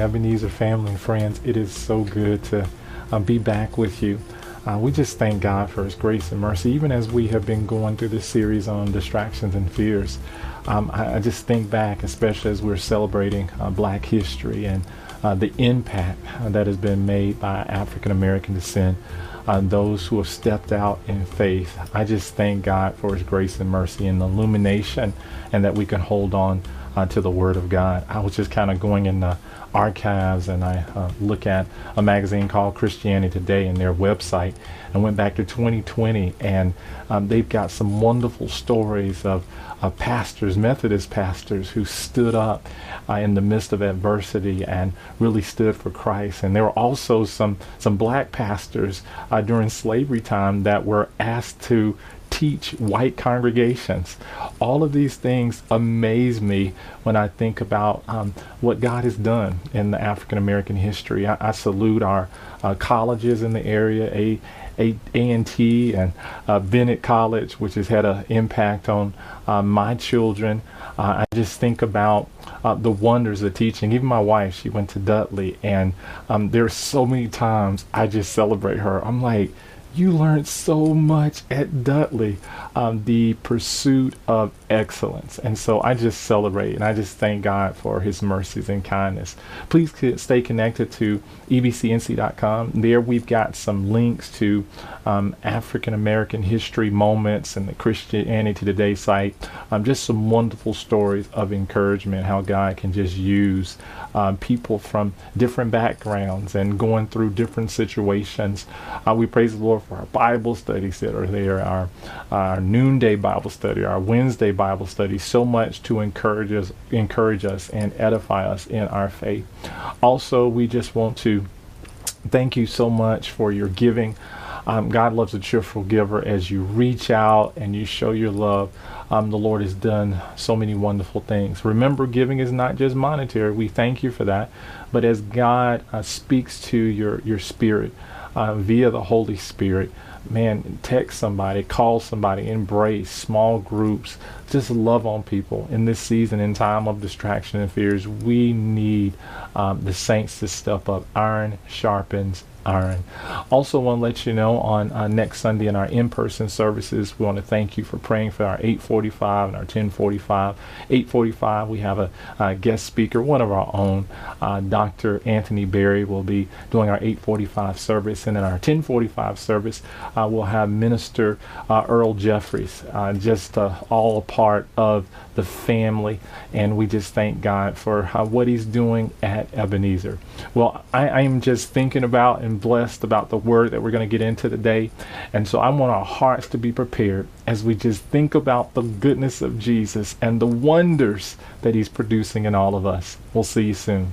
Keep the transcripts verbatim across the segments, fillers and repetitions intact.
Ebenezer family and friends. It is so good to uh, be back with you. Uh, we just thank God for His grace and mercy, even as we have been going through this series on distractions and fears. Um, I, I just think back, especially as we're celebrating uh, Black history and uh, the impact uh, that has been made by African American descent, uh, those who have stepped out in faith. I just thank God for His grace and mercy and the illumination, and that we can hold on uh, to the Word of God. I was just kind of going in the archives, and I uh, look at a magazine called Christianity Today and their website, and went back to twenty twenty, and um, they've got some wonderful stories of uh, pastors, Methodist pastors, who stood up uh, in the midst of adversity and really stood for Christ. And there were also some some black pastors uh, during slavery time that were asked to teach white congregations. All of these things amaze me when I think about um, what God has done in the African American history. I, I salute our uh, colleges in the area, a A and T and uh, Bennett College, which has had an impact on uh, my children. Uh, I just think about uh, the wonders of teaching. Even my wife, she went to Dudley, and um, there's so many times I just celebrate her. I'm like, you learned so much at Dudley, um, the pursuit of excellence. And so I just celebrate, and I just thank God for His mercies and kindness. Please stay connected to E B C N C dot com. There we've got some links to um, African American history moments and the Christianity Today site. Um, just some wonderful stories of encouragement, how God can just use uh, people from different backgrounds and going through different situations. Uh, we praise the Lord for our Bible studies that are there, our, our noonday Bible study, our Wednesday Bible study, so much to encourage us, encourage us and edify us in our faith. Also, we just want to thank you so much for your giving. Um, God loves a cheerful giver. As you reach out and you show your love, um, the Lord has done so many wonderful things. Remember, giving is not just monetary. We thank you for that. But as God uh, speaks to your, your spirit, Uh, via the Holy Spirit, man, text somebody, call somebody, embrace small groups, just love on people. In this season, in time of distraction and fears, we need um, the saints to step up. Iron sharpens iron. Also want to let you know, on uh, next Sunday in our in-person services, we want to thank you for praying for our eight forty-five and our ten forty-five. eight forty-five, we have a, a guest speaker, one of our own, uh, Doctor Anthony Berry will be doing our eight forty-five service, and in our ten forty-five service, uh, we'll have Minister uh, Earl Jeffries, uh, just uh, all a part of the family, and we just thank God for uh, what He's doing at Ebenezer. Well, I, I am just thinking about and blessed about the word that we're going to get into today, and so I want our hearts to be prepared as we just think about the goodness of Jesus and the wonders that He's producing in all of us. We'll see you soon.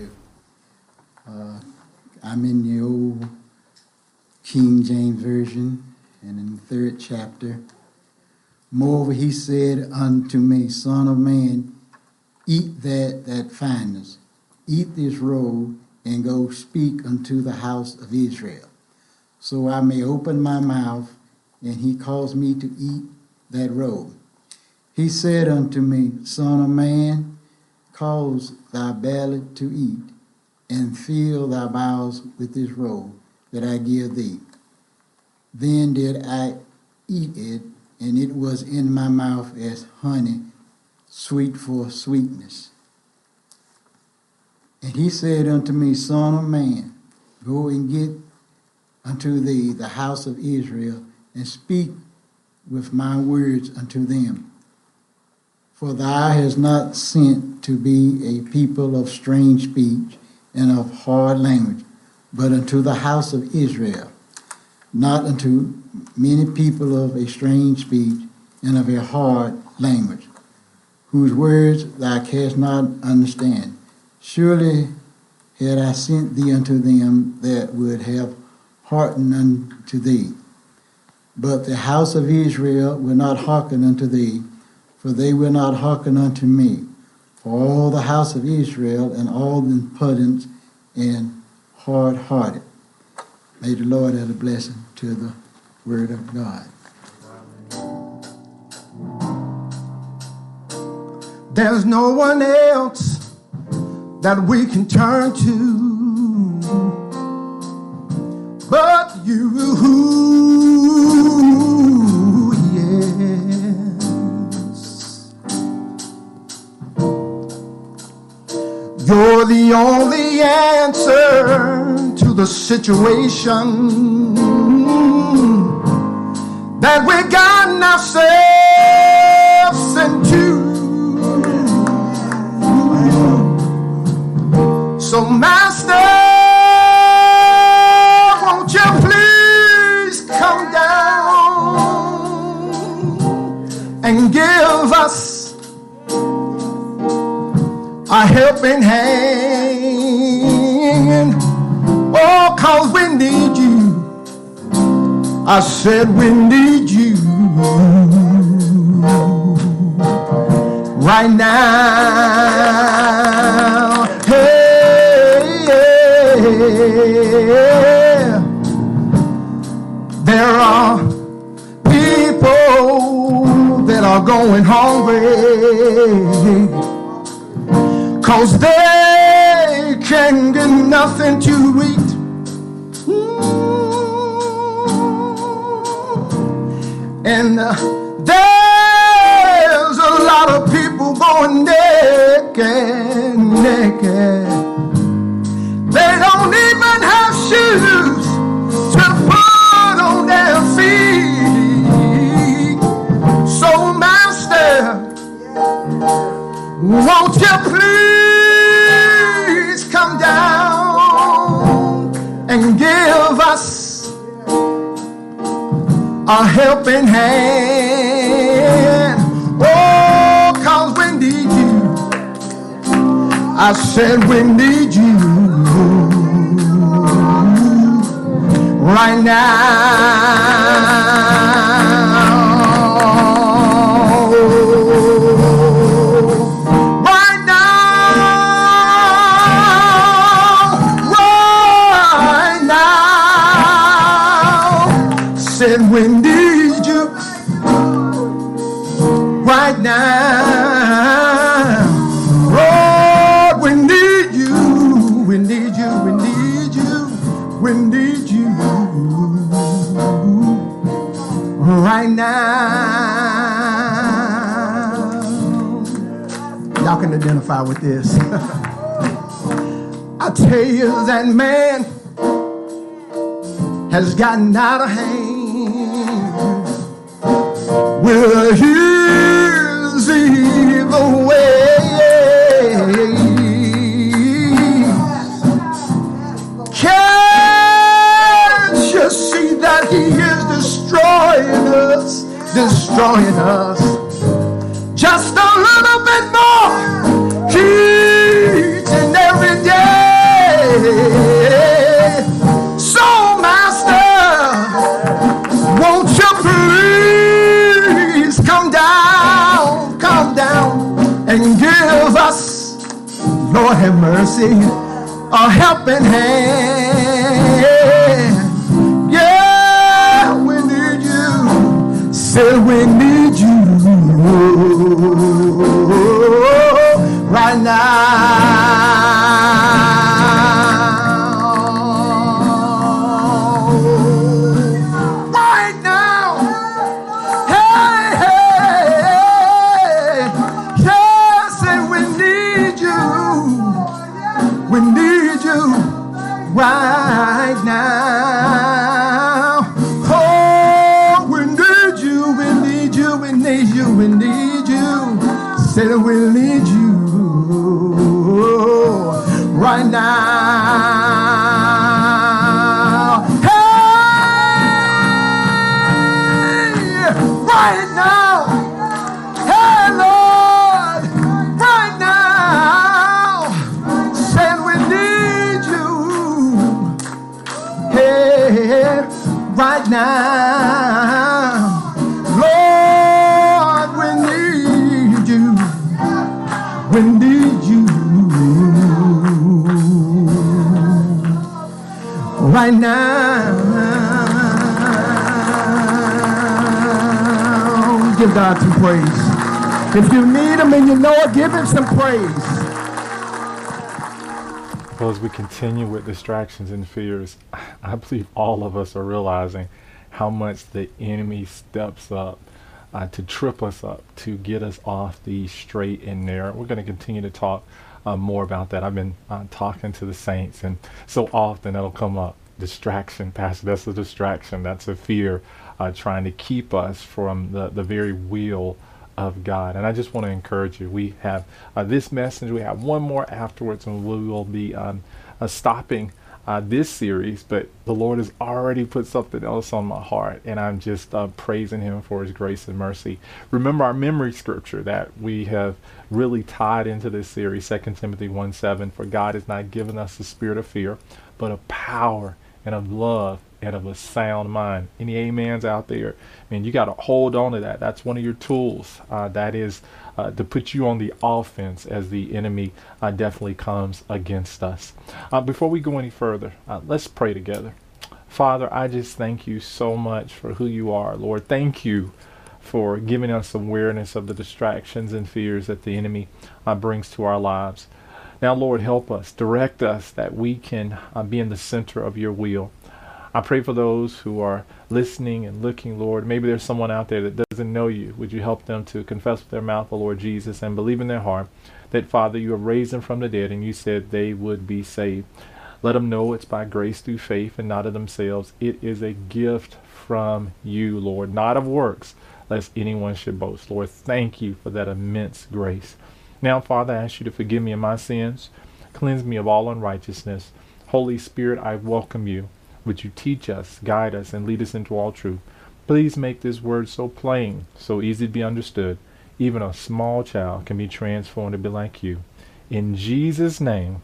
Uh, I'm in the old King James Version, and in the third chapter, moreover, He said unto me, Son of man, eat that that findest, eat this roll, and go speak unto the house of Israel. So I may open my mouth, and He caused me to eat that roll. He said unto me, Son of man, cause thy belly to eat, and fill thy bowels with this roll that I give thee. Then did I eat it, and it was in my mouth as honey, sweet for sweetness. And He said unto me, Son of man, go and get unto thee the house of Israel, and speak with my words unto them. For thou hast not sent to be a people of strange speech and of hard language, but unto the house of Israel, not unto many people of a strange speech and of a hard language, whose words thou canst not understand. Surely had I sent thee unto them that would have hearkened unto thee. But the house of Israel will not hearken unto thee, for they will not hearken unto me. For all the house of Israel and all the impudent and hard-hearted. May the Lord add a blessing to the word of God. There's no one else that we can turn to but you, yes. You're the only answer to the situation that we got ourselves into. So, Master, won't you please come down and give us a helping hand? Oh, 'cause we need you. I said we need you right now. Hey, yeah. There are people that are going hungry 'cause they can't get nothing to eat. And uh, there's a lot of people going naked, naked. They don't even have shoes to put on their feet. So, Master, won't you please come down and give us a helping hand? Oh, 'cause we need you. I said we need you right now. Right now. Right now. Said we need you right now. Lord, we need you. We need you. We need you. We need you right now. Y'all can identify with this. I tell you, that man has gotten out of hand with his evil ways. Can't you see that he is destroying us, destroying us? Just a little bit more each and every day. So, Master, won't you please come down, come down and give us, Lord have mercy, a helping hand. Yeah, we need you. Say we need you right now. Right now, oh, we need you, we need you, we need you, we need you. Say that we need you right now. Hey, right now. Hey, Lord, right now. Say we need you. Hey, right now, Lord, we need you, we need you, right now. Give God some praise. If you need him and you know it, give him some praise. Well, as we continue with distractions and fears, I believe all of us are realizing how much the enemy steps up uh, to trip us up, to get us off the straight and narrow. We're going to continue to talk uh, more about that. I've been uh, talking to the saints, and so often it'll come up. Distraction, Pastor, that's a distraction. That's a fear uh, trying to keep us from the, the very will of God. And I just want to encourage you. We have uh, this message. We have one more afterwards, and we will be um, uh, stopping uh, this series. But the Lord has already put something else on my heart, and I'm just uh, praising Him for His grace and mercy. Remember our memory scripture that we have really tied into this series, Second Timothy one seven. For God has not given us the spirit of fear, but of power and of love and of a sound mind. Any amens out there? I mean, you got to hold on to that. That's one of your tools. Uh, that is uh, to put you on the offense as the enemy uh, definitely comes against us. Uh, before we go any further, uh, let's pray together. Father, I just thank you so much for who you are, Lord. Thank you for giving us awareness of the distractions and fears that the enemy uh, brings to our lives. Now, Lord, help us, direct us that we can uh, be in the center of your will. I pray for those who are listening and looking, Lord. Maybe there's someone out there that doesn't know you. Would you help them to confess with their mouth the Lord Jesus and believe in their heart that, Father, you have raised them from the dead and you said they would be saved. Let them know it's by grace through faith and not of themselves. It is a gift from you, Lord, not of works, lest anyone should boast. Lord, thank you for that immense grace. Now, Father, I ask you to forgive me of my sins, cleanse me of all unrighteousness. Holy Spirit, I welcome you. Would you teach us, guide us, and lead us into all truth? Please make this word so plain, so easy to be understood. Even a small child can be transformed to be like you. In Jesus' name,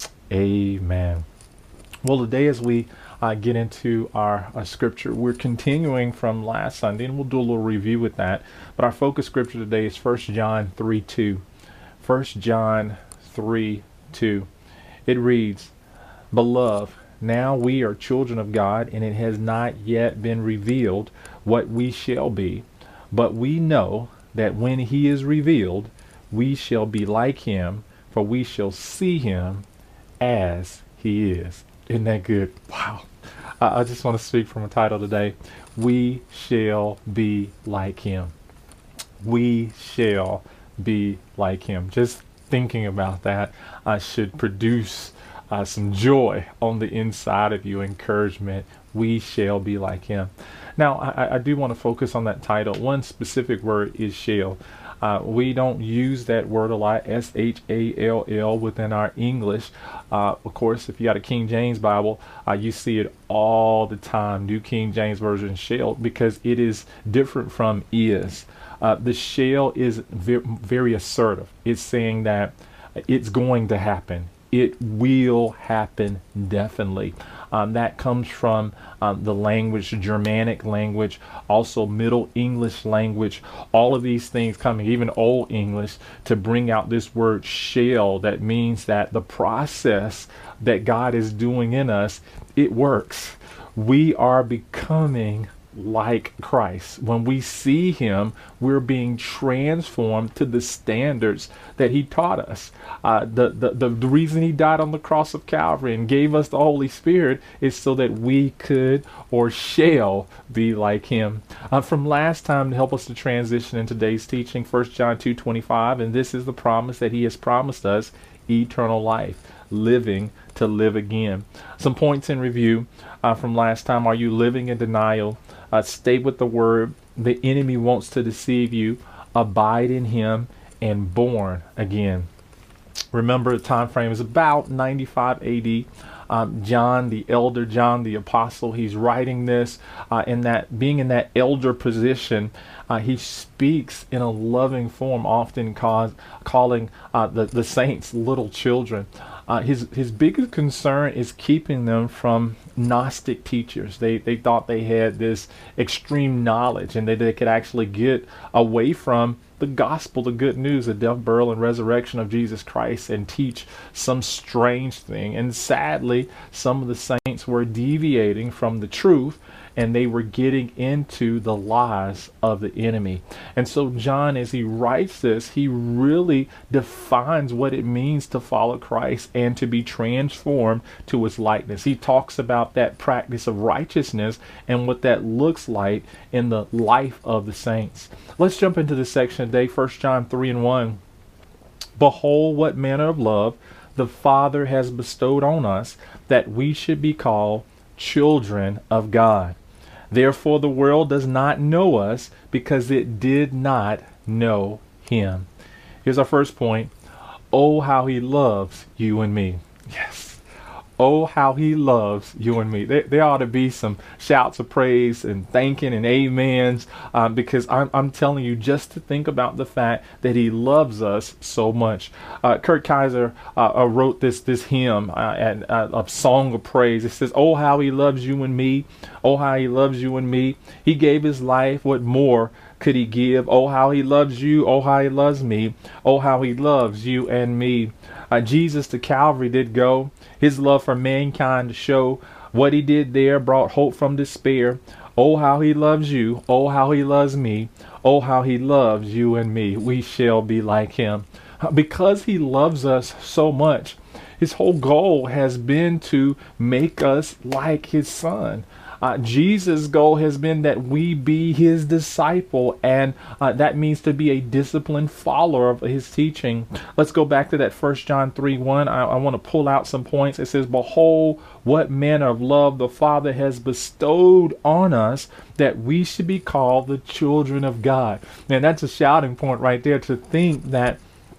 amen. Well, today as we uh, get into our uh, scripture, we're continuing from last Sunday, and we'll do a little review with that. But our focus scripture today is First John three two. First John three two. It reads, Beloved, now we are children of God, and it has not yet been revealed what we shall be. But we know that when he is revealed, we shall be like him, for we shall see him as he is. Isn't that good? Wow. I, I just want to speak from a title today. We shall be like him. We shall be like him. Just thinking about that uh, should produce uh, some joy on the inside of you, encouragement. We shall be like him. Now, I, I do want to focus on that title. One specific word is shall. Uh, we don't use that word a lot, S H A L L, within our English. Uh, of course, if you got a King James Bible, uh, you see it all the time. New King James Version, shall, because it is different from is. Uh, the shall is ve- very assertive. It's saying that it's going to happen. It will happen, definitely. Um, that comes from um, the language, Germanic language, also Middle English language, all of these things coming, even Old English, to bring out this word shall. That means that the process that God is doing in us, it works. We are becoming like Christ. When we see him, we're being transformed to the standards that he taught us. Uh, the, the, the, the reason he died on the cross of Calvary and gave us the Holy Spirit is so that we could or shall be like him. Uh, from last time, to help us to transition in today's teaching, First John two twenty-five, and this is the promise that he has promised us, eternal life, living to live again. Some points in review uh, from last time. Are you living in denial? Uh, stay with the word. The enemy wants to deceive you. Abide in him and born again. Remember, the time frame is about ninety-five A D. Um, John, the elder, John, the apostle, he's writing this uh, in that, being in that elder position. Uh, he speaks in a loving form, often cause, calling uh, the, the saints little children. Uh, his his biggest concern is keeping them from Gnostic teachers. They they thought they had this extreme knowledge and that they could actually get away from the gospel, the good news, the death, burial, and resurrection of Jesus Christ, and teach some strange thing. And sadly, some of the saints were deviating from the truth and they were getting into the lies of the enemy. And so John, as he writes this, he really defines what it means to follow Christ and to be transformed to his likeness. He talks about that practice of righteousness and what that looks like in the life of the saints. Let's jump into this section today, First John three and one. Behold, what manner of love the Father has bestowed on us, that we should be called children of God. Therefore the world does not know us, because it did not know him. Here's our first point. Oh, how he loves you and me. Yes. Oh, how he loves you and me. There, there ought to be some shouts of praise and thanking and amens, um, because I'm, I'm telling you, just to think about the fact that he loves us so much. Uh, Kurt Kaiser uh, uh, wrote this this hymn, uh, and, uh, a song of praise. It says, oh, how he loves you and me. Oh, how he loves you and me. He gave his life. What more could he give? Oh, how he loves you. Oh, how he loves me. Oh, how he loves you and me. Uh, Jesus to Calvary did go, his love for mankind to show. What he did there brought hope from despair. Oh, how he loves you. Oh, how he loves me. Oh, how he loves you and me. We shall be like him. Because he loves us so much, his whole goal has been to make us like his son. Uh, Jesus' goal has been that we be his disciple, and uh, that means to be a disciplined follower of his teaching. Let's go back to that First John three one. I, I want to pull out some points. It says, behold, what manner of love the Father has bestowed on us, that we should be called the children of God. And that's a shouting point right there, to think that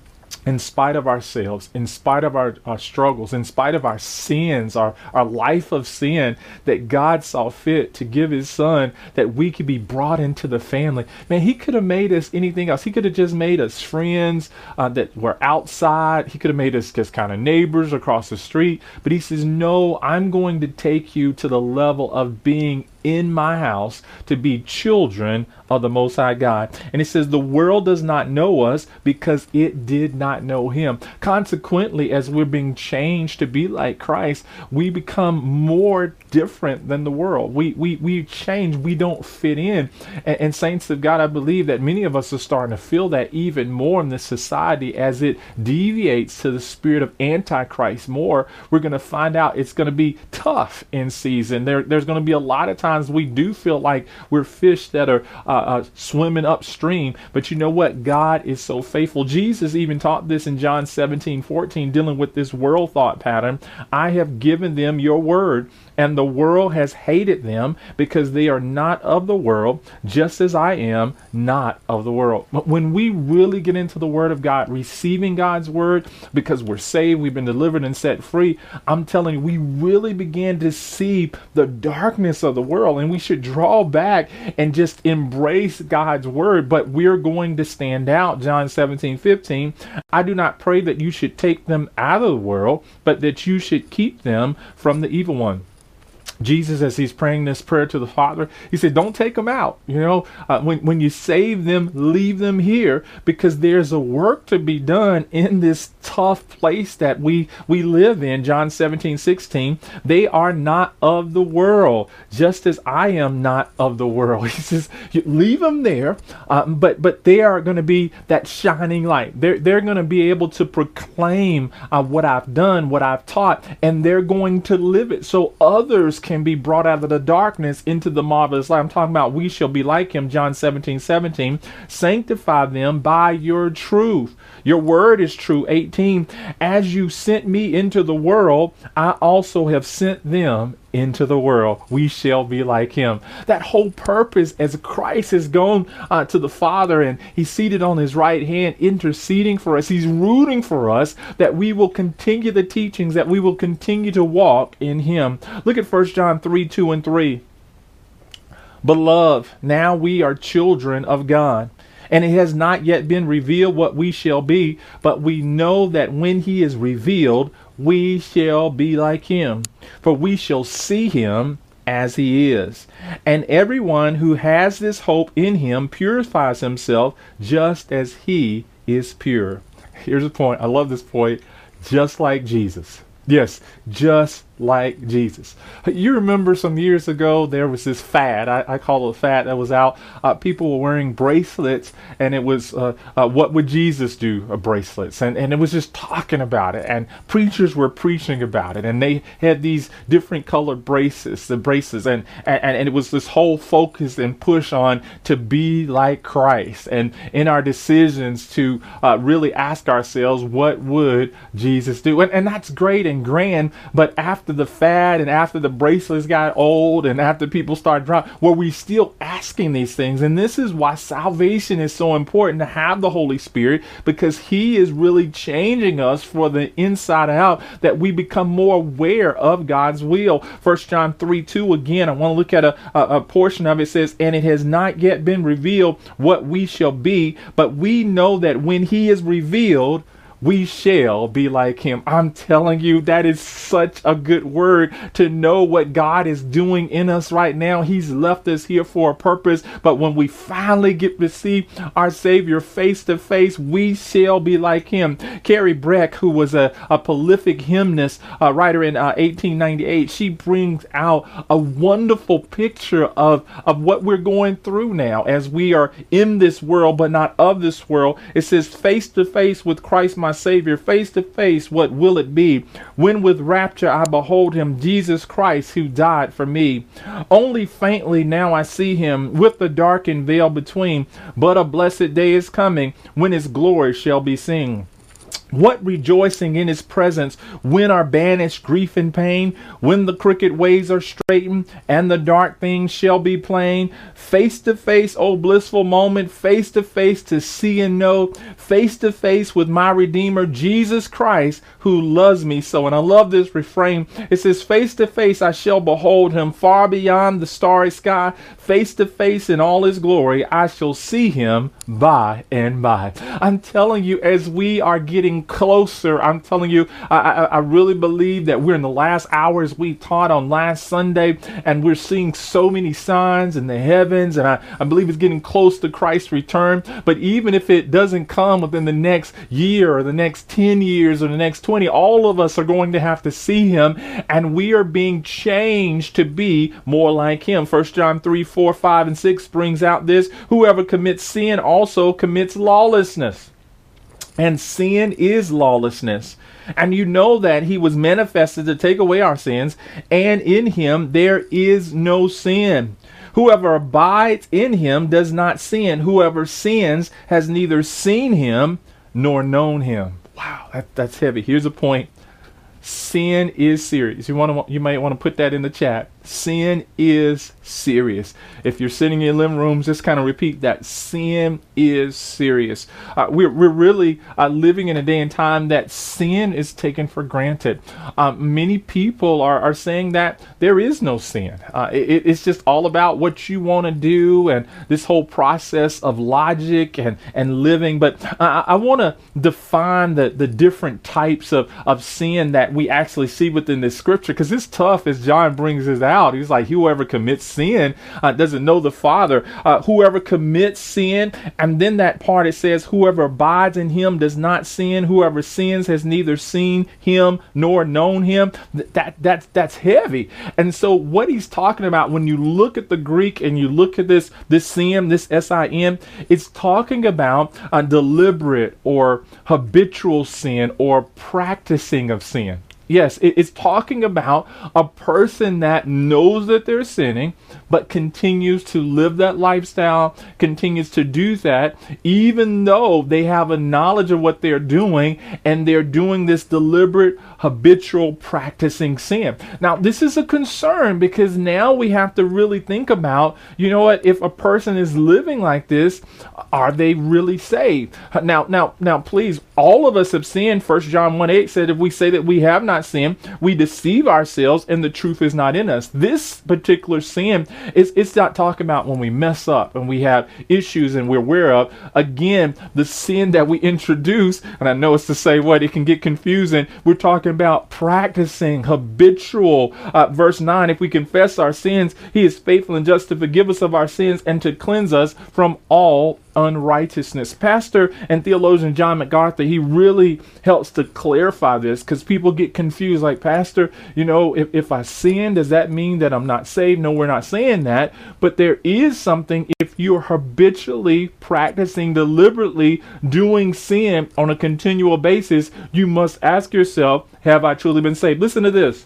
in spite of ourselves, in spite of our, our struggles, in spite of our sins, our, our life of sin, that God saw fit to give his son, that we could be brought into the family. Man, he could have made us anything else. He could have just made us friends uh, that were outside. He could have made us just kind of neighbors across the street. But he says, no, I'm going to take you to the level of being in my house, to be children of the Most High God. And it says the world does not know us, because it did not know him. Consequently, as we're being changed to be like Christ, we become more different than the world. We we we change. We don't fit in. And, and saints of God, I believe that many of us are starting to feel that even more in this society, as it deviates to the spirit of Antichrist more. We're going to find out it's going to be tough in season. There, there's going to be a lot of times we do feel like we're fish that are uh, uh, swimming upstream. But you know what? God is so faithful. Jesus even taught this in John seventeen fourteen, dealing with this world thought pattern. I have given them your word, and the world has hated them, because they are not of the world, just as I am not of the world. But when we really get into the word of God, receiving God's word, because we're saved, we've been delivered and set free, I'm telling you, we really begin to see the darkness of the world, and we should draw back and just embrace God's word. But we're going to stand out. John seventeen fifteen, I do not pray that you should take them out of the world, but that you should keep them from the evil one. Jesus, as he's praying this prayer to the Father, he said, don't take them out. You know, uh, when, when you save them, leave them here, because there's a work to be done in this tough place that we, we live in. John seventeen sixteen, they are not of the world, just as I am not of the world. He says, you leave them there, um, but, but they are going to be that shining light. They're, they're going to be able to proclaim uh, what I've done, what I've taught, and they're going to live it, so others can be brought out of the darkness into the marvelous light. I'm talking about we shall be like him. John seventeen seventeen, sanctify them by your truth. Your word is true. eighteen, as you sent me into the world, I also have sent them into the world. We shall be like him. That whole purpose, as Christ has gone uh, to the Father, and he's seated on his right hand, interceding for us. He's rooting for us, that we will continue the teachings, that we will continue to walk in him. Look at First John three, two and three. Beloved, now we are children of God, and it has not yet been revealed what we shall be, but we know that when he is revealed, we shall be like him, for we shall see him as he is. And everyone who has this hope in him purifies himself just as he is pure. Here's the point. I love this point. Just like Jesus. Yes, just like Jesus. You remember some years ago, there was this fad, I, I call it a fad, that was out. Uh, people were wearing bracelets, and it was, uh, uh, what would Jesus do, uh, bracelets. And, and it was just talking about it, and preachers were preaching about it, and they had these different colored bracelets, the bracelets, and, and, and it was this whole focus and push on to be like Christ. And in our decisions to uh, really ask ourselves, what would Jesus do? And, and that's great and grand, but after the fad and after the bracelets got old and after people started dropping, were we still asking these things? And this is why salvation is so important, to have the Holy Spirit, because he is really changing us for the inside out, that we become more aware of God's will. First John three two, again, I want to look at a, a, a portion of it. It says, and it has not yet been revealed what we shall be, but we know that when he is revealed, we shall be like him. I'm telling you, that is such a good word, to know what God is doing in us right now. He's left us here for a purpose, but when we finally get to see our Savior face to face, we shall be like him. Carrie Breck, who was a, a prolific hymnist, uh, writer in uh, eighteen ninety-eight, she brings out a wonderful picture of, of what we're going through now as we are in this world, but not of this world. It says, face to face with Christ, my Savior, face to face, what will it be? When with rapture I behold him, Jesus Christ, who died for me. Only faintly now I see him, with the darkened veil between, but a blessed day is coming, when his glory shall be seen. What rejoicing in his presence, when are banished grief and pain, when the crooked ways are straightened and the dark things shall be plain. Face to face, oh blissful moment, face to face to see and know, face to face with my Redeemer, Jesus Christ, who loves me so. And I love this refrain. It says, face to face I shall behold him, far beyond the starry sky. Face to face in all his glory, I shall see him by and by. I'm telling you, as we are getting closer, I'm telling you, I, I, I really believe that we're in the last hours. We taught on last Sunday, and we're seeing so many signs in the heavens, and I, I believe it's getting close to Christ's return. But even if it doesn't come within the next year or the next ten years or the next twenty, all of us are going to have to see him, and we are being changed to be more like him. First John three, four, five, and six brings out this: whoever commits sin also commits lawlessness. And sin is lawlessness. And you know that he was manifested to take away our sins, and in him there is no sin. Whoever abides in him does not sin. Whoever sins has neither seen him nor known him. Wow, that, that's heavy. Here's a point. Sin is serious. You want to, you might want to put that in the chat. Sin is serious. If you're sitting in your living rooms, just kind of repeat that. Sin is serious. Uh, we're, we're really uh, living in a day and time that sin is taken for granted. Um, many people are, are saying that there is no sin. Uh, it, it's just all about what you want to do and this whole process of logic and, and living. But uh, I want to define the, the different types of, of sin that we actually see within this scripture, because it's tough as John brings this out. He's like, whoever commits sin uh, doesn't know the Father. Uh, whoever commits sin, and then that part it says, whoever abides in him does not sin. Whoever sins has neither seen him nor known him. Th- that that's that's heavy. And so what he's talking about, when you look at the Greek and you look at this this sin, this S I N, it's talking about a deliberate or habitual sin or practicing of sin. Yes, it's talking about a person that knows that they're sinning, but continues to live that lifestyle, continues to do that, even though they have a knowledge of what they're doing, and they're doing this deliberate, habitual, practicing sin. Now, this is a concern, because now we have to really think about, you know what, if a person is living like this, are they really saved? Now, now, now, please, all of us have sinned. First John one eight said, if we say that we have not sin, we deceive ourselves and the truth is not in us. This particular sin is, it's not talking about when we mess up and we have issues and we're aware of. Again, the sin that we introduce, and I know it's to say what, it can get confusing. We're talking about practicing, habitual. Uh, verse nine, if we confess our sins, he is faithful and just to forgive us of our sins and to cleanse us from all unrighteousness. Pastor and theologian John MacArthur, he really helps to clarify this because people get confused. Like, Pastor, you know, if, if I sin, does that mean that I'm not saved? No, we're not saying that. But there is something if you're habitually practicing, deliberately doing sin on a continual basis, you must ask yourself, have I truly been saved? Listen to this.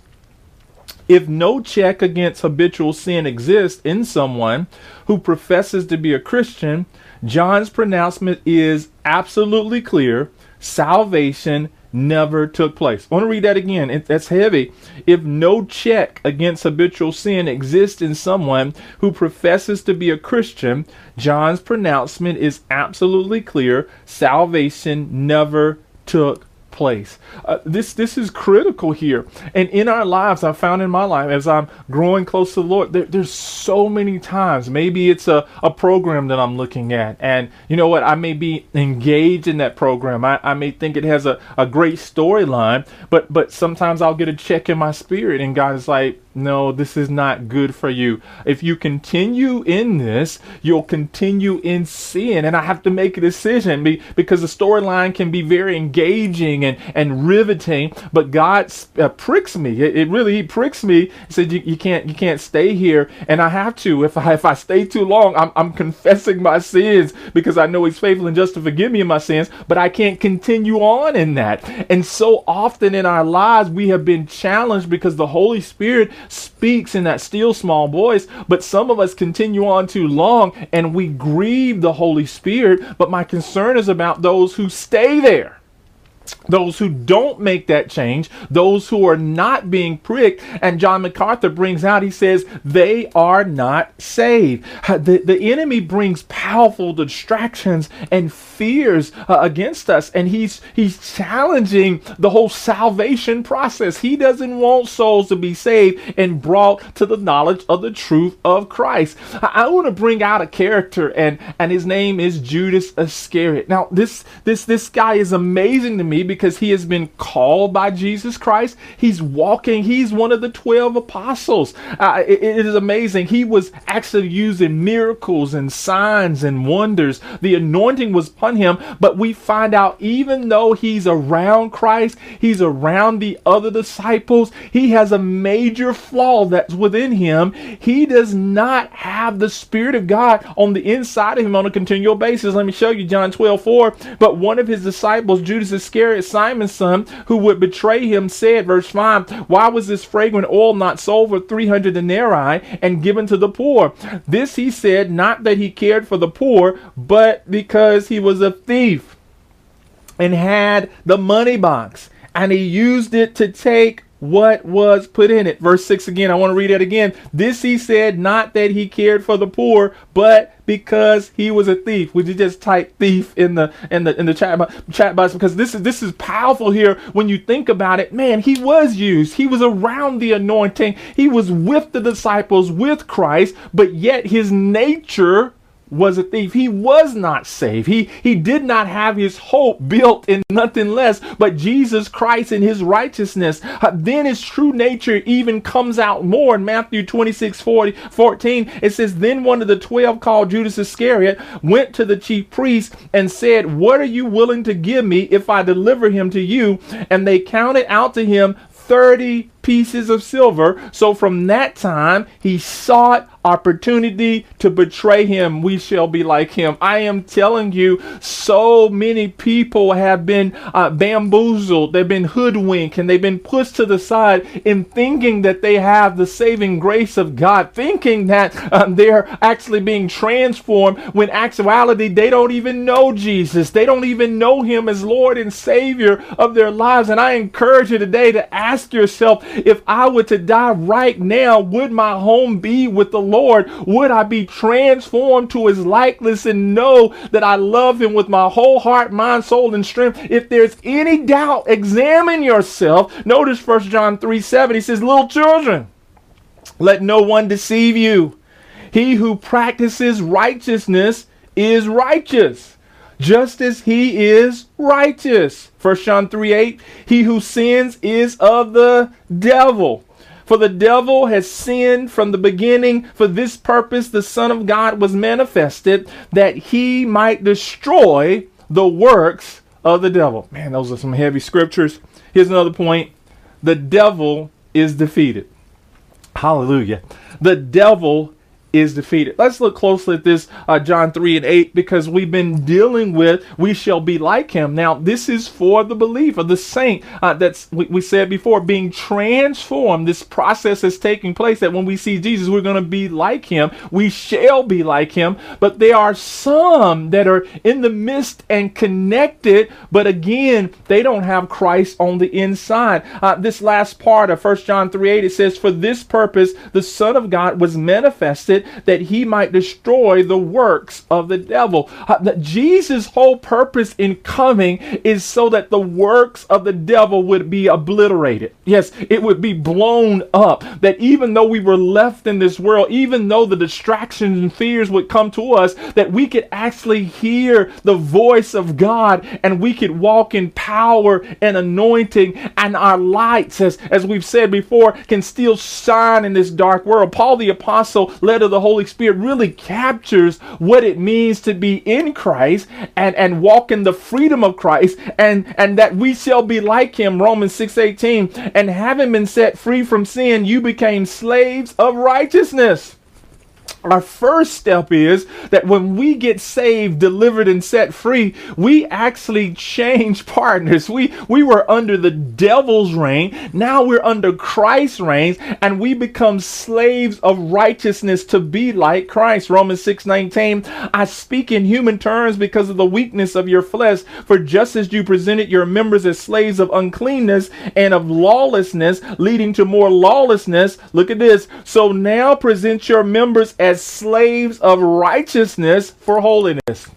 If no check against habitual sin exists in someone who professes to be a Christian, John's pronouncement is absolutely clear. Salvation never took place. I want to read that again. It, that's heavy. If no check against habitual sin exists in someone who professes to be a Christian, John's pronouncement is absolutely clear. Salvation never took place. place. Uh, this this is critical here. And in our lives, I found in my life, as I'm growing close to the Lord, there, there's so many times, maybe it's a, a program that I'm looking at. And you know what? I may be engaged in that program. I, I may think it has a, a great storyline, but, but sometimes I'll get a check in my spirit and God is like, no, this is not good for you. If you continue in this, you'll continue in sin. And I have to make a decision be, because the storyline can be very engaging and, and riveting, but God uh, pricks me. It, it really, he pricks me. He said, you, you can't, you can't stay here. And I have to, if I, if I stay too long, I'm, I'm confessing my sins because I know he's faithful and just to forgive me of my sins, but I can't continue on in that. And so often in our lives, we have been challenged because the Holy Spirit speaks in that still small voice, but some of us continue on too long and we grieve the Holy Spirit. But my concern is about those who stay there. Those who don't make that change, those who are not being pricked. And John MacArthur brings out, he says, they are not saved. The, the enemy brings powerful distractions and fears uh, against us. And he's, he's challenging the whole salvation process. He doesn't want souls to be saved and brought to the knowledge of the truth of Christ. I, I want to bring out a character, and, and his name is Judas Iscariot. Now, this, this, this guy is amazing to me because he has been called by Jesus Christ. He's walking. He's one of the twelve apostles. Uh, it, it is amazing. He was actually using miracles and signs and wonders. The anointing was upon him, but we find out even though he's around Christ, he's around the other disciples, he has a major flaw that's within him. He does not have the Spirit of God on the inside of him on a continual basis. Let me show you John twelve four. But one of his disciples, Judas Iscariot, Simon's son, who would betray him, said, verse five, why was this fragrant oil not sold for three hundred denarii and given to the poor? This he said, not that he cared for the poor, but because he was a thief and had the money box, and he used it to take what was put in it. Verse six again, I want to read it again. This he said, not that he cared for the poor, but because he was a thief. Would you just type thief in the in the in the chat chat box? Because this is this is powerful here when you think about it. Man, he was used. He was around the anointing. He was with the disciples, with Christ, but yet his nature was a thief. He was not saved. He he did not have his hope built in nothing less but Jesus Christ and his righteousness. Uh, then his true nature even comes out more in Matthew twenty-six forty, fourteen. It says, then one of the twelve, called Judas Iscariot, went to the chief priests and said, what are you willing to give me if I deliver him to you? And they counted out to him thirty pieces of silver. So from that time, he sought opportunity to betray him. We shall be like him. I am telling you, so many people have been uh, bamboozled. They've been hoodwinked and they've been pushed to the side in thinking that they have the saving grace of God, thinking that um, they're actually being transformed when actuality, they don't even know Jesus. They don't even know him as Lord and Savior of their lives. And I encourage you today to ask yourself, if I were to die right now, would my home be with the Lord? Would I be transformed to his likeness and know that I love him with my whole heart, mind, soul, and strength? If there's any doubt, examine yourself. Notice First John three seven. He says, little children, let no one deceive you. He who practices righteousness is righteous, just as he is righteous. First John three eight, he who sins is of the devil, For the devil has sinned from the beginning. For this purpose the Son of God was manifested, that he might destroy the works of the devil. Man, those are some heavy scriptures. Here's another point. The devil is defeated. Hallelujah. The devil is defeated. Let's look closely at this, uh, John three and eight, because we've been dealing with we shall be like him. Now, this is for the believer, the saint. Uh, that's we, we said before, being transformed. This process is taking place that when we see Jesus, we're going to be like him. We shall be like him. But there are some that are in the midst and connected, but again, they don't have Christ on the inside. Uh, this last part of First John three eight, it says, for this purpose, the Son of God was manifested, that he might destroy the works of the devil. Uh, that Jesus' whole purpose in coming is so that the works of the devil would be obliterated. Yes, it would be blown up. That even though we were left in this world, even though the distractions and fears would come to us, that we could actually hear the voice of God and we could walk in power and anointing, and our lights, as, as we've said before, can still shine in this dark world. Paul the Apostle, led of the Holy Spirit, really captures what it means to be in Christ and, and walk in the freedom of Christ, and, and that we shall be like him, Romans six eighteen, and having been set free from sin, you became slaves of righteousness. Our first step is that when we get saved, delivered, and set free, we actually change partners. We we were under the devil's reign. Now we're under Christ's reign, and we become slaves of righteousness to be like Christ. Romans six nineteen, I speak in human terms because of the weakness of your flesh. For just as you presented your members as slaves of uncleanness and of lawlessness, leading to more lawlessness, look at this, so now present your members as slaves of righteousness for holiness.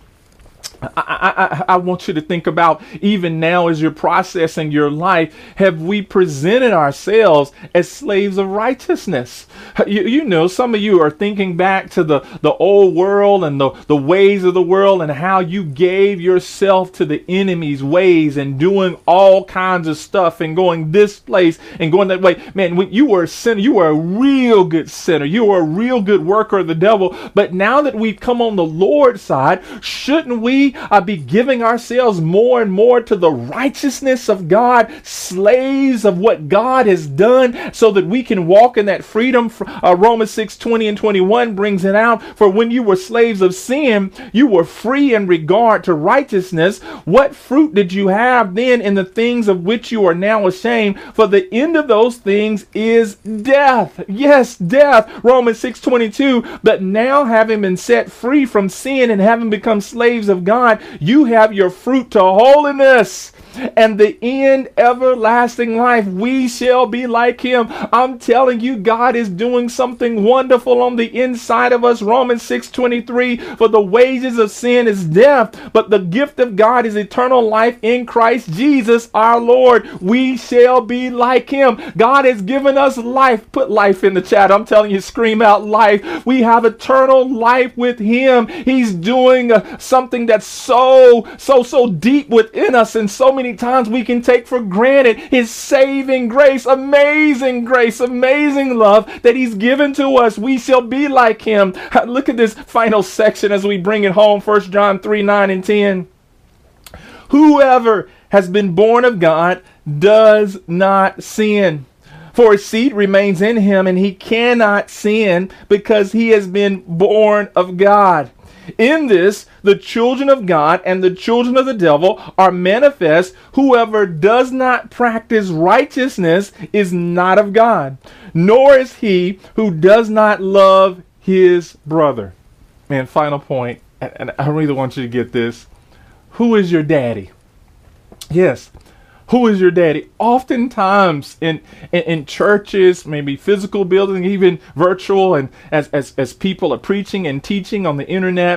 I, I, I want you to think about, even now as you're processing your life, have we presented ourselves as slaves of righteousness? You, you know, some of you are thinking back to the, the old world and the, the ways of the world, and how you gave yourself to the enemy's ways and doing all kinds of stuff and going this place and going that way. Man, when you were a sinner, you were a real good sinner. You were a real good worker of the devil. But now that we've come on the Lord's side, shouldn't we Uh, be giving ourselves more and more to the righteousness of God, slaves of what God has done, so that we can walk in that freedom? Uh, Romans six twenty and twenty-one brings it out. For when you were slaves of sin, you were free in regard to righteousness. What fruit did you have then in the things of which you are now ashamed? For the end of those things is death. Yes, death. Romans six twenty-two. But now, having been set free from sin and having become slaves of God, you have your fruit to holiness, and the end everlasting life. We shall be like him. I'm telling you, God is doing something wonderful on the inside of us. Romans six twenty-three, for the wages of sin is death, but the gift of God is eternal life in Christ Jesus our Lord. We shall be like him. God has given us life. Put life in the chat. I'm telling you, scream out life. We have eternal life with him. He's doing uh, something that's so, so, so deep within us, and so many times we can take for granted. His saving grace, amazing grace, amazing love that he's given to us. We shall be like him. Look at this final section as we bring it home. First John three nine and ten. Whoever has been born of God does not sin, for his seed remains in him, and he cannot sin because he has been born of God. In this, the children of God and the children of the devil are manifest. Whoever does not practice righteousness is not of God, nor is he who does not love his brother. Man, final point, and I really want you to get this. Who is your daddy? Yes. Who is your daddy? Oftentimes in, in, in churches, maybe physical buildings, even virtual, and as, as, as people are preaching and teaching on the internet,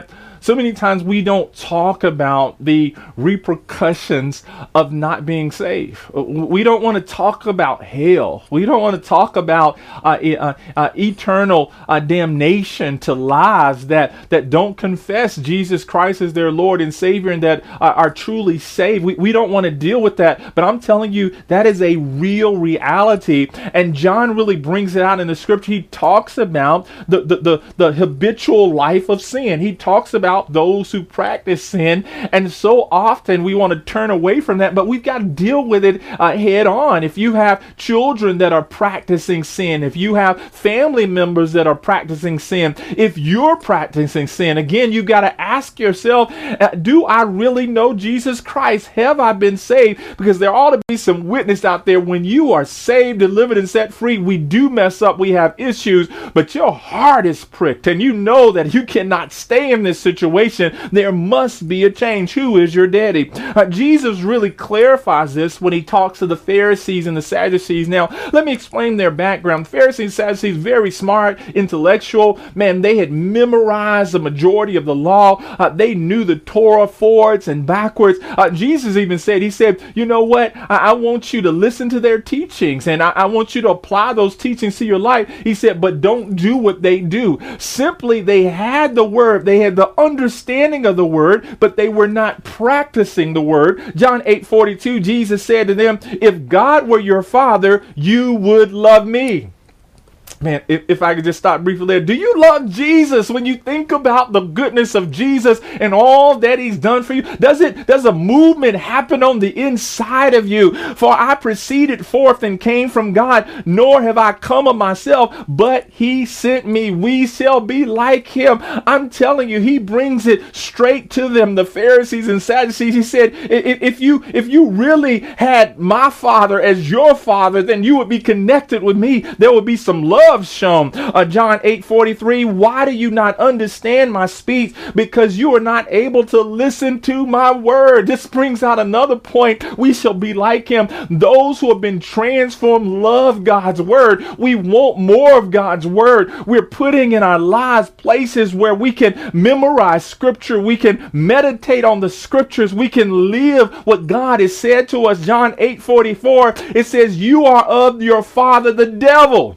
So many times we don't talk about the repercussions of not being saved. We don't want to talk about hell. We don't want to talk about uh, uh, uh, eternal uh, damnation to lives that, that don't confess Jesus Christ as their Lord and Savior and that uh, are truly saved. We, we don't want to deal with that. But I'm telling you, that is a real reality. And John really brings it out in the scripture. He talks about the, the, the, the habitual life of sin. He talks about those who practice sin, and so often we want to turn away from that, but we've got to deal with it uh, head on. If you have children that are practicing sin, if you have family members that are practicing sin, if you're practicing sin, again, you've got to ask yourself, uh, do I really know Jesus Christ? Have I been saved? Because there ought to be some witness out there. When you are saved, delivered, and set free, we do mess up, we have issues, but your heart is pricked, and you know that you cannot stay in this situation. Situation, there must be a change. Who is your daddy? Uh, Jesus really clarifies this when he talks to the Pharisees and the Sadducees. Now, let me explain their background. Pharisees and Sadducees, very smart, intellectual. Man, they had memorized the majority of the law. Uh, they knew the Torah forwards and backwards. Uh, Jesus even said, he said, you know what? I, I want you to listen to their teachings, and I, I want you to apply those teachings to your life. He said, but don't do what they do. Simply, they had the word. They had the understanding of the word, but they were not practicing the word. John eight forty-two, Jesus said to them, if God were your father, you would love me. Man, if, if I could just stop briefly there. Do you love Jesus? When you think about the goodness of Jesus and all that he's done for you, does it, does a movement happen on the inside of you? For I proceeded forth and came from God, nor have I come of myself, but he sent me. We shall be like him. I'm telling you, he brings it straight to them, the Pharisees and Sadducees. He said, if you, if you really had my father as your father, then you would be connected with me. There would be some love shown. Uh, John eight forty-three, why do you not understand my speech? Because you are not able to listen to my word. This brings out another point. We shall be like him. Those who have been transformed love God's word. We want more of God's word. We're putting in our lives places where we can memorize scripture. We can meditate on the scriptures. We can live what God has said to us. John eight forty-four, it says, you are of your father, the devil.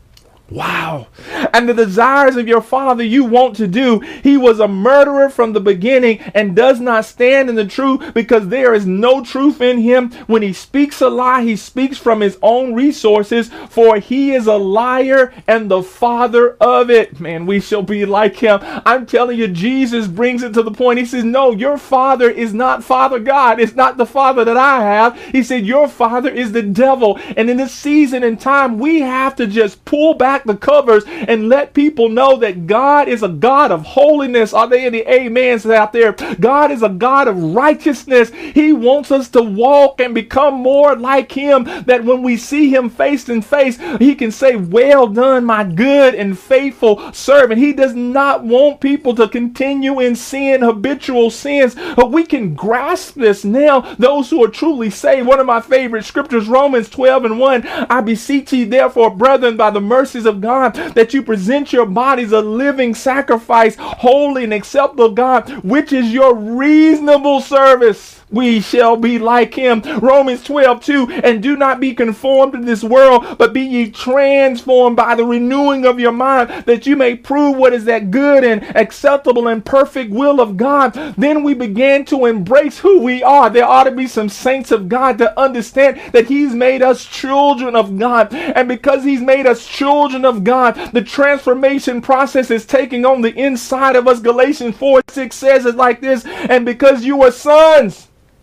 Wow. And the desires of your father you want to do. He was a murderer from the beginning and does not stand in the truth because there is no truth in him. When he speaks a lie, he speaks from his own resources, for he is a liar and the father of it. Man, we shall be like him. I'm telling you, Jesus brings it to the point. He says, no, your father is not Father God. It's not the father that I have. He said, your father is the devil. And in this season and time, we have to just pull back the covers and let people know that God is a God of holiness. Are there any amens out there? God is a God of righteousness. He wants us to walk and become more like him, that when we see him face to face, he can say, well done, my good and faithful servant. He does not want people to continue in sin, habitual sins, but we can grasp this now, those who are truly saved. One of my favorite scriptures, Romans twelve and one, I beseech ye therefore, brethren, by the mercies of God, that you present your bodies a living sacrifice, holy and acceptable to God, which is your reasonable service. We shall be like him. Romans twelve two, and do not be conformed to this world, but be ye transformed by the renewing of your mind, that you may prove what is that good and acceptable and perfect will of God. Then we began to embrace who we are. There ought to be some saints of God to understand that he's made us children of God. And because he's made us children of God, the transformation process is taking on the inside of us. Galatians four six says it like this, and because you are sons,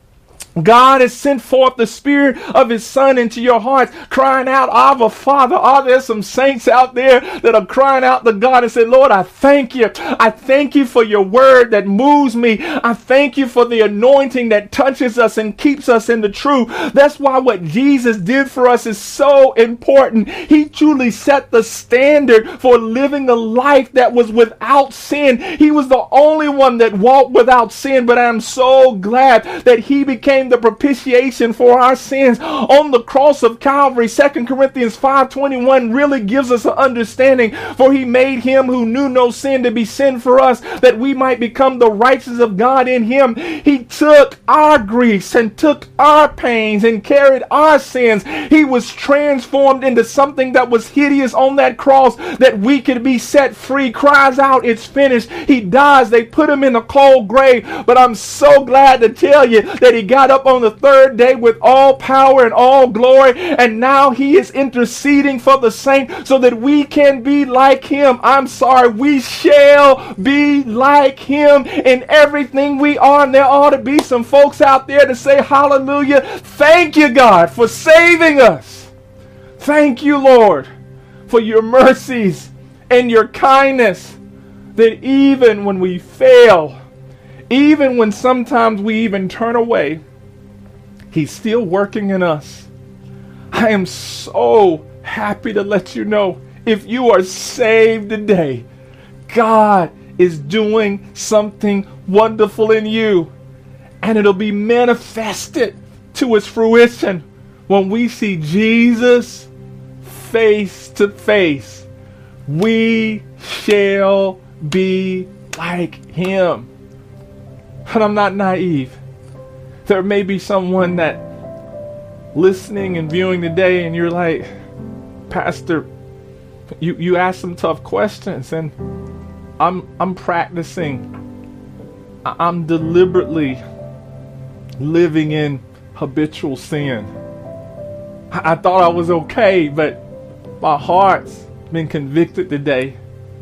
God has sent forth the Spirit of his Son into your hearts, crying out, Abba, Father. Are there some saints out there that are crying out to God and say, Lord, I thank you. I thank you for your word that moves me. I thank you for the anointing that touches us and keeps us in the truth. That's why what Jesus did for us is so important. He truly set the standard for living a life that was without sin. He was the only one that walked without sin, but I'm so glad that he became became the propitiation for our sins on the cross of Calvary. Second Corinthians five twenty-one really gives us an understanding. For he made him who knew no sin to be sin for us, that we might become the righteousness of God in him. He took our griefs and took our pains and carried our sins. He was transformed into something that was hideous on that cross, that we could be set free. Cries out, it's finished. He dies. They put him in a cold grave. But I'm so glad to tell you that he got up on the third day with all power and all glory. And now he is interceding for the saint so that we can be like him. I'm sorry, we shall be like him in everything we are. And there ought to be some folks out there to say hallelujah. Thank you, God, for saving us. Thank you, Lord, for your mercies and your kindness, that even when we fail, even when sometimes we even turn away, he's still working in us. I am so happy to let you know, if you are saved today, God is doing something wonderful in you, and it'll be manifested to its fruition when we see Jesus face to face. We shall be like him. And I'm not naive. There may be someone that listening and viewing today, and you're like, Pastor, you, you asked some tough questions, and I'm I'm practicing. I'm deliberately living in habitual sin. I, I thought I was okay, but my heart's been convicted today.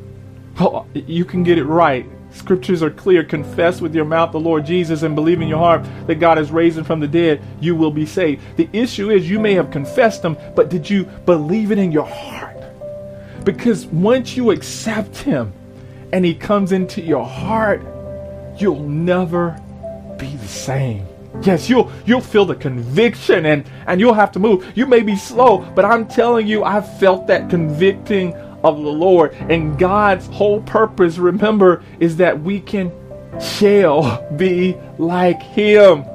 Oh, you can get it right. Scriptures are clear. Confess with your mouth the Lord Jesus and believe in your heart that God has raised him from the dead. You will be saved. The issue is, you may have confessed him, but did you believe it in your heart? Because once you accept him and he comes into your heart, you'll never be the same. Yes, you'll you'll feel the conviction, and, and you'll have to move. You may be slow, but I'm telling you, I've felt that convicting of the Lord. And God's whole purpose, remember, is that we can shall be like him.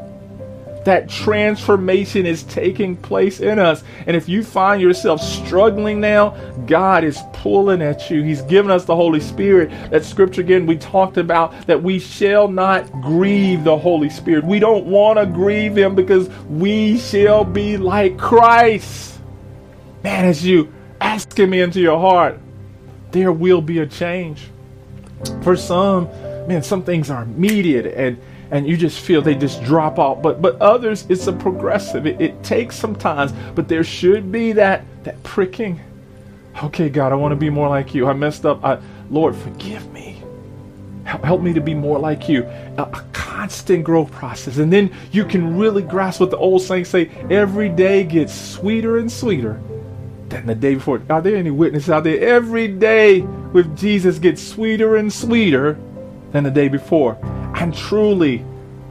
That transformation is taking place in us. And if you find yourself struggling now, God is pulling at you. He's given us the Holy Spirit. That scripture again we talked about, that we shall not grieve the Holy Spirit. We don't want to grieve him because we shall be like Christ. Man, as you ask him into your heart, there will be a change. For some, man, some things are immediate and and you just feel they just drop off. But but others, it's a progressive. It, it takes some time, but there should be that that pricking. Okay, God, I want to be more like you. I messed up. I, Lord, forgive me. Help, help me to be more like you. A, a constant growth process. And then you can really grasp what the old saints say. Every day gets sweeter and sweeter than the day before. Are there any witnesses out there? Every day with Jesus gets sweeter and sweeter than the day before. And truly,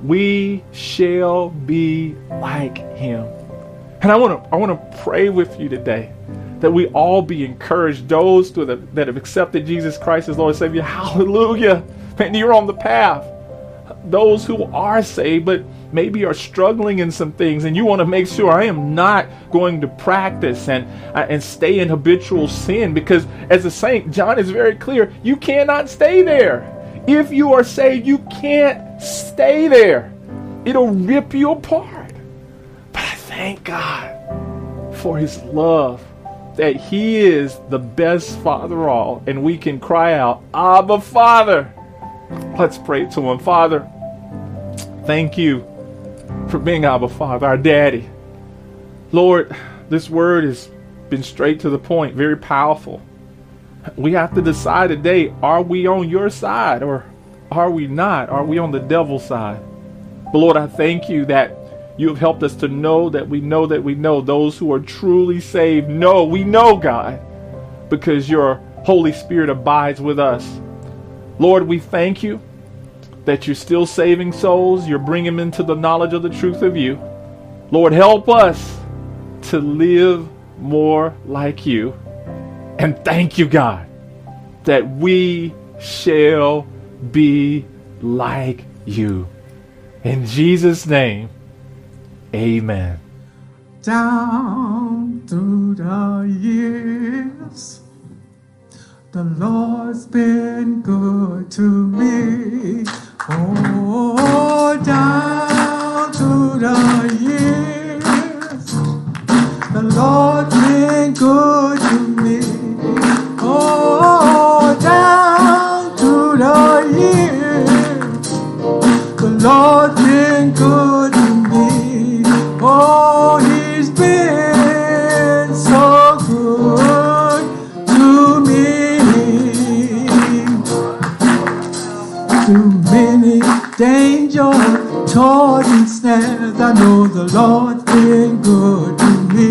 we shall be like him. And I want to I want to pray with you today that we all be encouraged. Those that have, that have accepted Jesus Christ as Lord and Savior, hallelujah. Man, you're on the path. Those who are saved but maybe are struggling in some things, and you want to make sure, I am not going to practice and uh, and stay in habitual sin, because as a saint, John is very clear, you cannot stay there. If you are saved, you can't stay there. It'll rip you apart. But I thank God for his love, that he is the best Father of all, and we can cry out, Abba, Father. Let's pray to him. Father, thank you for being Abba, Father, our daddy. Lord, this word has been straight to the point, very powerful. We have to decide today, are we on your side or are we not? Are we on the devil's side? But Lord, I thank you that you have helped us to know that we know that we know those who are truly saved. Know, we know, God, because your Holy Spirit abides with us. Lord, we thank you that you're still saving souls. You're bringing them into the knowledge of the truth of you. Lord, help us to live more like you. And thank you, God, that we shall be like you. In Jesus' name, Amen. Down through the years, the Lord's been good to me. Oh, down through the years, the Lord's been good to me. Oh, down through the years, the Lord's been good to me. Oh, He's been so good to me. Too many dangers, toils and snares, I know the Lord's been good to me.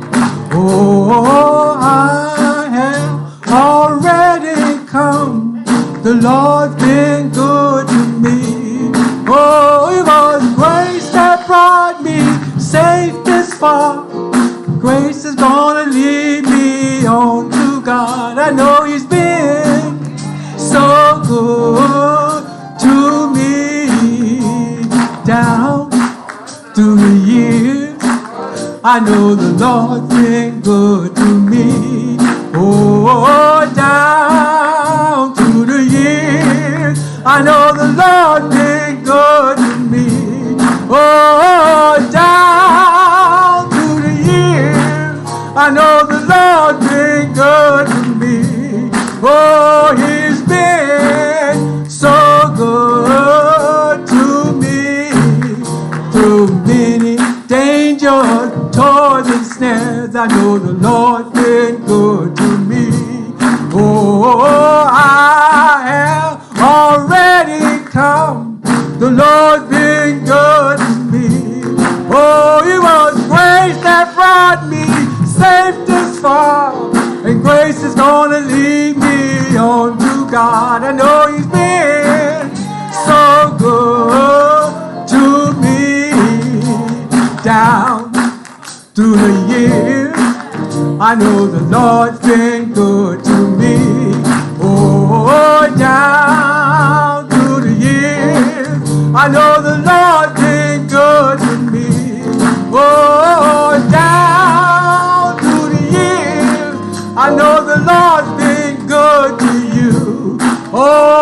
Oh, I have already come, the Lord's been good to me. Oh, it was grace that brought me safe this far. Grace is gonna lead me on to God. I know He's been so good to me. Down through the years, I know the Lord's been good to me. Oh, down through the years, I know the Lord's been good to me. Oh, down through the years, I know the Lord's been good to me. Oh, He's been so good to me. Through many dangers, toils and snares, I know the Lord's been good to me. Oh, I have already come, the Lord's been good to me. Oh, it was grace that brought me safe this far, and grace is gonna lead me on to God. I know He's been so good to me. Down through the years, I know the Lord's been good to me. Oh, down through the years, I know the Lord's been good to me. Oh, down through the years, I know the Lord's been good to you. Oh,